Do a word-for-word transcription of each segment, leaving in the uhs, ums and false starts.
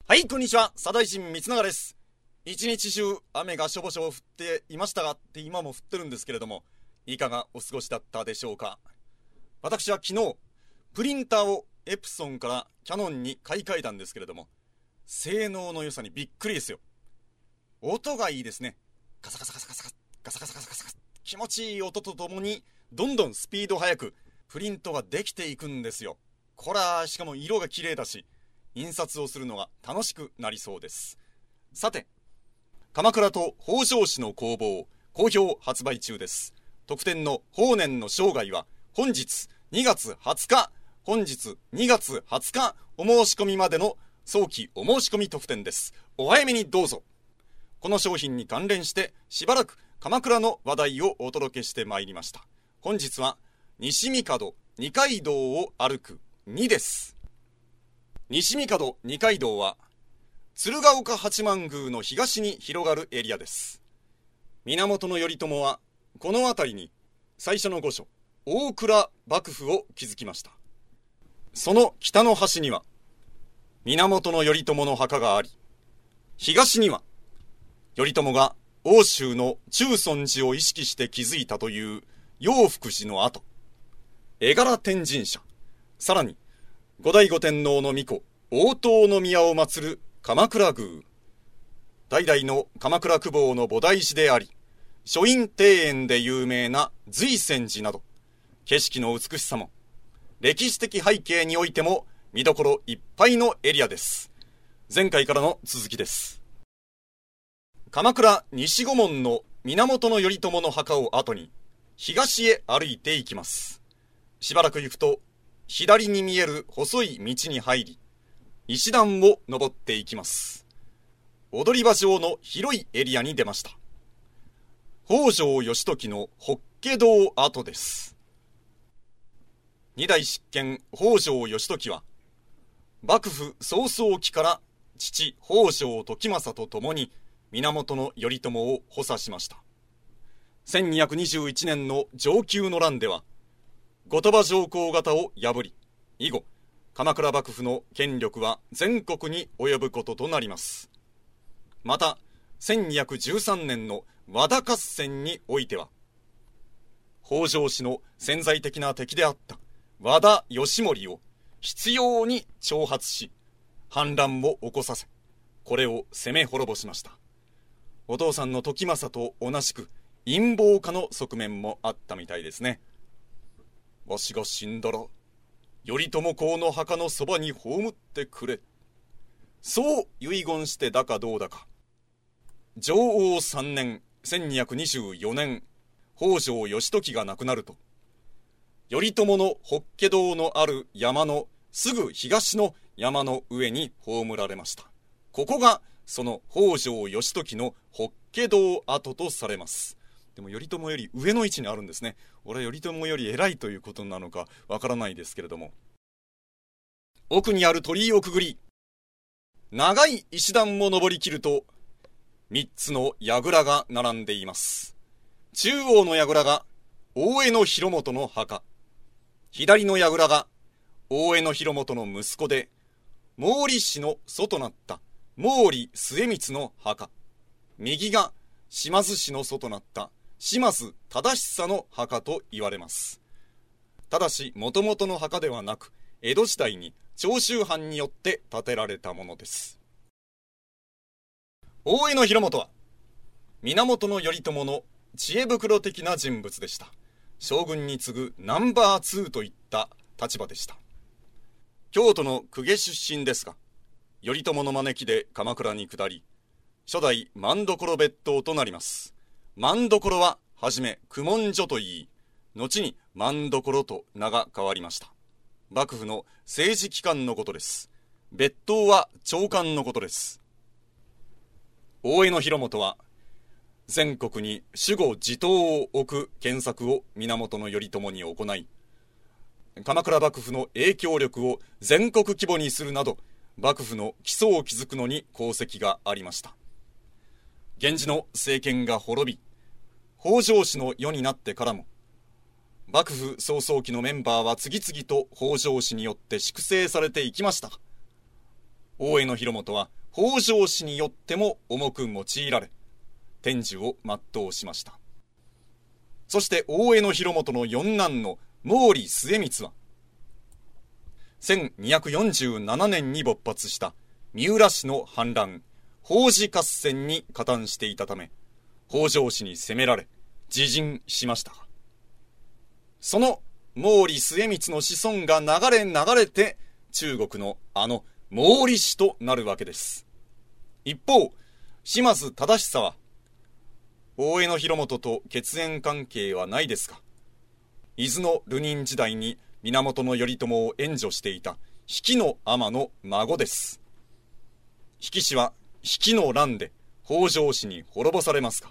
はい、こんにちは。左大臣光永です。一日中雨がしょぼしょぼ降っていましたがって今も降ってるんですけれども、いかがお過ごしだったでしょうか。私は昨日プリンターをエプソンからキャノンに買い替えたんですけれども、性能の良さにびっくりですよ。音がいいですね。ガサガサガサガサガサガサガサガサガサ、気持ちいい音とともにどんどんスピード速くプリントができていくんですよ。こら、しかも色が綺麗だし、印刷をするのが楽しくなりそうです。さて、鎌倉と北条氏の攻防好評発売中です。特典の法然の生涯は本日にがつはつか本日にがつはつかお申し込みまでの早期お申し込み特典です。お早めにどうぞ。この商品に関連してしばらく鎌倉の話題をお届けしてまいりました。本日は西帝二階堂を歩くにです。西帝二階堂は鶴岡八幡宮の東に広がるエリアです。源頼朝はこの辺りに最初の御所大倉幕府を築きました。その北の端には源頼朝の墓があり、東には頼朝が奥州の中尊寺を意識して築いたという永福寺の跡、絵柄天神社、さらに後醍醐天皇の御子大塔宮を祀る鎌倉宮、代々の鎌倉公方の菩提寺であり書院庭園で有名な瑞泉寺など、景色の美しさも歴史的背景においても見どころいっぱいのエリアです。前回からの続きです。鎌倉西御門の源頼朝の墓を後に東へ歩いていきます。しばらく行くと左に見える細い道に入り、石段を登っていきます。踊り場上の広いエリアに出ました。北条義時の法華堂跡です。二代執権北条義時は幕府早々期から父北条時政と共に源頼朝を補佐しました。せんにひゃくにじゅういちねんの承久の乱では後鳥羽上皇方を破り、以後鎌倉幕府の権力は全国に及ぶこととなります。またせんにひゃくじゅうさんねんの和田合戦においては北条氏の潜在的な敵であった和田義盛を執拗に挑発し、反乱を起こさせ、これを攻め滅ぼしました。お父さんの時政と同じく陰謀家の側面もあったみたいですね。わしが死んだら頼朝公の墓のそばに葬ってくれ、そう遺言してだかどうだか、承応さんねんせんにひゃくにじゅうよねん北条義時が亡くなると、頼朝の法華堂のある山のすぐ東の山の上に葬られました。ここがその北条義時の法華堂跡とされます。でも頼朝より上の位置にあるんですね。俺は頼朝より偉いということなのかわからないですけれども、奥にある鳥居をくぐり長い石段を登りきるとみっつの櫓が並んでいます。中央の櫓が大江広元の墓、左の櫓が大江広元の息子で毛利氏の祖となった毛利末光の墓、右が島津氏の祖となった島津忠久の墓と言われます。ただし元々の墓ではなく、江戸時代に長州藩によって建てられたものです。大江広元は源頼朝の知恵袋的な人物でした。将軍に次ぐナンバーツーといった立場でした。京都の公家出身ですが、頼朝の招きで鎌倉に下り、初代政所別当となります。政所ははじめ公文書といい、後に政所と名が変わりました。幕府の政治機関のことです。別当は長官のことです。大江広元は全国に守護地頭を置く検索を源頼朝に行い、鎌倉幕府の影響力を全国規模にするなど幕府の基礎を築くのに功績がありました。源氏の政権が滅び、北条氏の世になってからも幕府創創期のメンバーは次々と北条氏によって粛清されていきました。大江広元は北条氏によっても重く用いられ、天寿を全うしました。そして大江広元の四男の毛利末光は、せんにひゃくよんじゅうななねんに勃発した三浦氏の反乱、北寺合戦に加担していたため、北条氏に攻められ、自尽しました。その毛利末光の子孫が流れ流れて、中国のあの毛利氏となるわけです。一方、島津忠久は、大江広元と血縁関係はないですが、伊豆の流人時代に源頼朝を援助していた比企の尼の孫です。比企氏は比企の乱で北条氏に滅ぼされますが、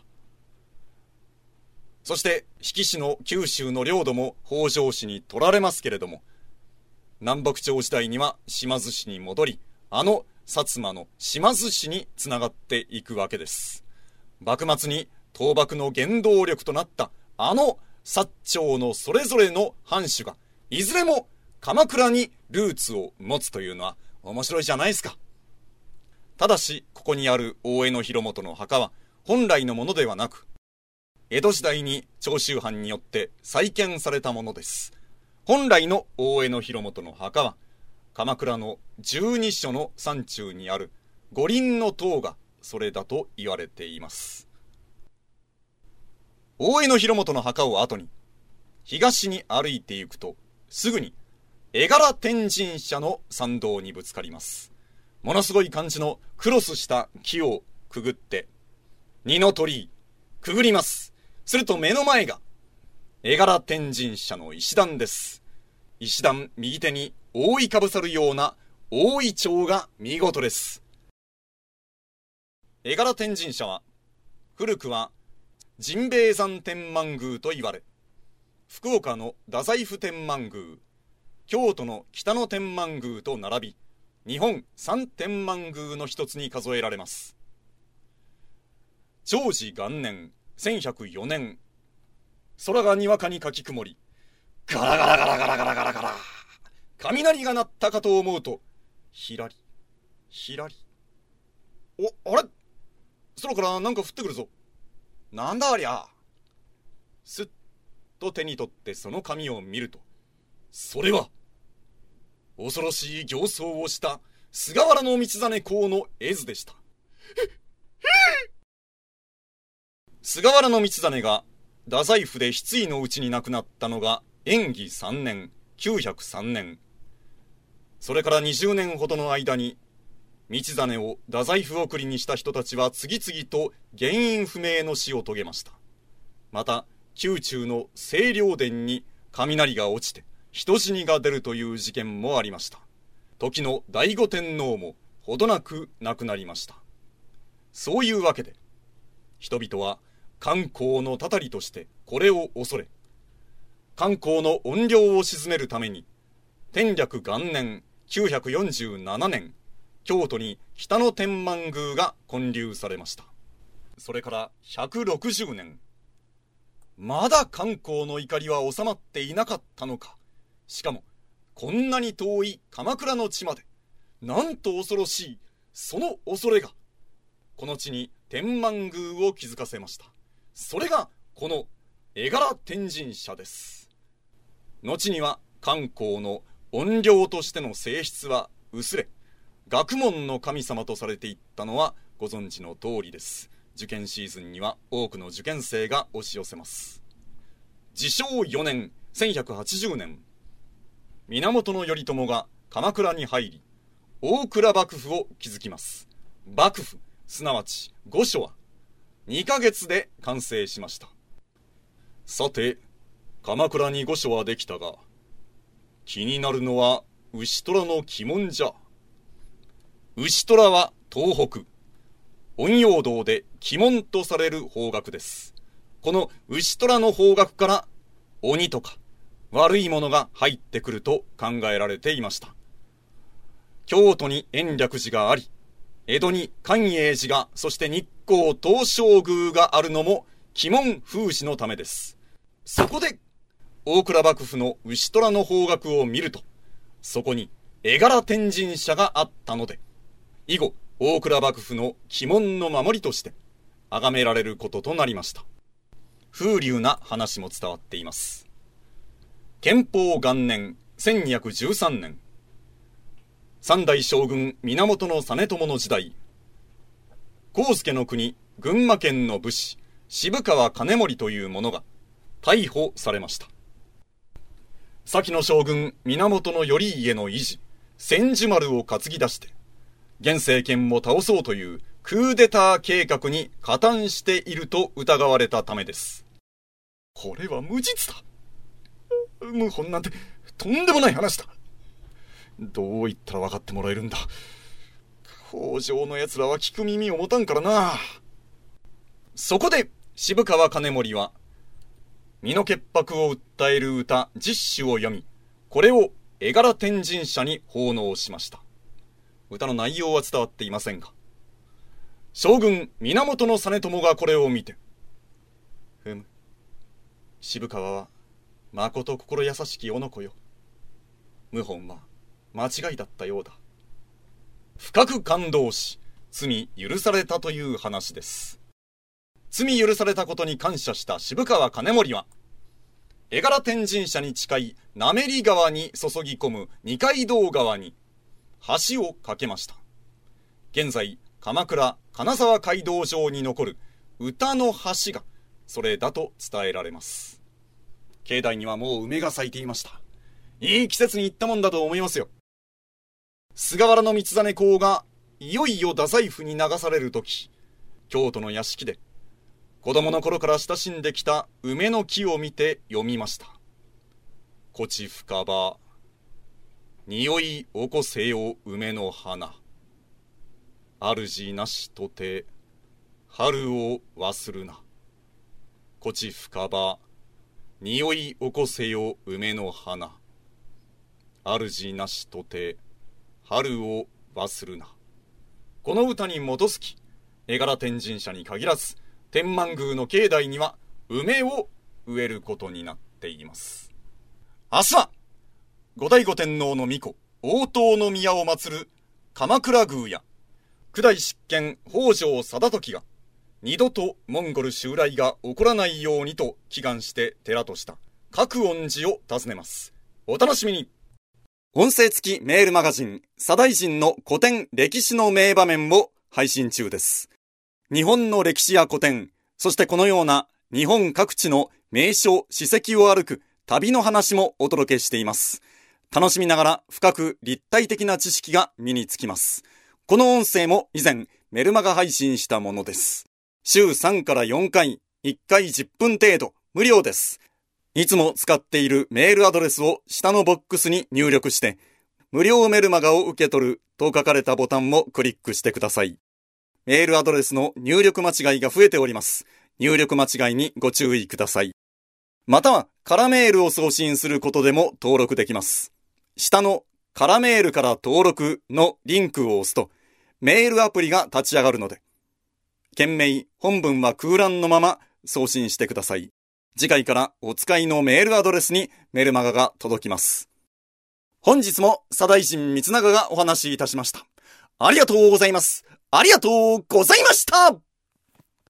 そして比企氏の九州の領土も北条氏に取られますけれども、南北朝時代には島津氏に戻り、あの薩摩の島津氏につながっていくわけです。幕末に討幕の原動力となったあの薩長のそれぞれの藩主がいずれも鎌倉にルーツを持つというのは面白いじゃないですか。ただしここにある大江広元の墓は本来のものではなく、江戸時代に長州藩によって再建されたものです。本来の大江広元の墓は鎌倉の十二所の山中にある五輪の塔がそれだと言われています。大江広元の墓を後に東に歩いていくと、すぐに絵柄天神社の参道にぶつかります。ものすごい感じのクロスした木をくぐって二の鳥居くぐります。すると目の前が絵柄天神社の石段です。石段右手に覆いかぶさるような大イチョウが見事です。絵柄天神社は古くは甚兵衛山天満宮と言われ、福岡の太宰府天満宮、京都の北野天満宮と並び、日本三天満宮の一つに数えられます。長治元年せんひゃくよねん、空がにわかにかき曇り、ガラガラガラガラガラガラガラ、雷が鳴ったかと思うと、ひらりひらり、お、あれ、空からなんか降ってくるぞ。なんだありゃ。すっと手に取ってその紙を見ると、それは恐ろしい形相をした菅原道真公の絵図でした。菅原道真が太宰府で失意のうちに亡くなったのが延熙さんねん、きゅうひゃくさんねん。それからにじゅうねんほどの間に、道真を太宰府送りにした人たちは次々と原因不明の死を遂げました。また宮中の清涼殿に雷が落ちて人死にが出るという事件もありました。時の醍醐天皇もほどなく亡くなりました。そういうわけで人々は漢光のたたりとしてこれを恐れ、漢光の怨霊を鎮めるために天略元年きゅうひゃくよんじゅうななねん、京都に北野天満宮が建立されました。それからひゃくろくじゅうねん、まだ漢光の怒りは収まっていなかったのか。しかもこんなに遠い鎌倉の地まで、なんと恐ろしいその恐れがこの地に天満宮を築かせました。それがこの絵柄天神社です。後には漢光の怨霊としての性質は薄れ、学問の神様とされていったのはご存知の通りです。受験シーズンには多くの受験生が押し寄せます。治承よねんせんひゃくはちじゅうねん、源頼朝が鎌倉に入り大倉幕府を築きます。幕府すなわち御所はにかげつで完成しました。さて鎌倉に御所はできたが、気になるのは牛虎の鬼門じゃ。牛虎は東北陰陽道で鬼門とされる方角です。この牛虎の方角から鬼とか悪いものが入ってくると考えられていました。京都に延暦寺があり、江戸に寛永寺が、そして日光東照宮があるのも鬼門封じのためです。そこで大倉幕府の牛虎の方角を見ると、そこに絵柄天神社があったので、以後大倉幕府の鬼門の守りとして崇められることとなりました。風流な話も伝わっています。建保元年せんにひゃくじゅうさんねん、三代将軍源実朝の時代、上野の国群馬県の武士渋川兼盛という者が逮捕されました。先の将軍源頼家の維持千住丸を担ぎ出して現政権を倒そうというクーデター計画に加担していると疑われたためです。これは無実だ。謀反なんてとんでもない話だ。どう言ったら分かってもらえるんだ。北条の奴らは聞く耳を持たんからな。そこで渋川兼盛は身の潔白を訴える歌十首を読み、これを絵柄天神社に奉納しました。歌の内容は伝わっていませんが、将軍源実朝がこれを見て、ふむ、渋川はまこと心優しきおの子よ。謀反は間違いだったようだ。深く感動し、罪許されたという話です。罪許されたことに感謝した渋川兼盛は、絵柄天神社に近い滑川に注ぎ込む二階堂川に橋を架けました。現在、鎌倉金沢街道上に残る歌の橋がそれだと伝えられます。境内にはもう梅が咲いていました。いい季節に行ったもんだと思いますよ。菅原道真公がいよいよ太宰府に流されるとき、京都の屋敷で子供の頃から親しんできた梅の木を見て読みました。こち深場、匂い起こせよ梅の花。主なしとて、春を忘るな。こち深場、匂い起こせよ梅の花。主なしとて、春を忘るな。この歌に基づき、絵柄天神社に限らず、天満宮の境内には梅を植えることになっています。明日は、後醍醐天皇の巫女、大塔宮を祀る鎌倉宮や、九代執権北条貞時が、二度とモンゴル襲来が起こらないようにと祈願して寺とした覚園寺を訪ねます。お楽しみに。音声付きメールマガジン、左大臣の古典歴史の名場面を配信中です。日本の歴史や古典、そしてこのような日本各地の名所、史跡を歩く旅の話もお届けしています。楽しみながら深く立体的な知識が身につきます。この音声も以前メルマガ配信したものです。週さんからよんかい、いっかいじゅっぷん程度、無料です。いつも使っているメールアドレスを下のボックスに入力して、無料メルマガを受け取ると書かれたボタンをクリックしてください。メールアドレスの入力間違いが増えております。入力間違いにご注意ください。または、カラメールを送信することでも登録できます。下のカラメールから登録のリンクを押すと、メールアプリが立ち上がるので、件名、本文は空欄のまま送信してください。次回からお使いのメールアドレスにメルマガが届きます。本日も左大臣光長がお話しいたしました。ありがとうございます。ありがとうございました。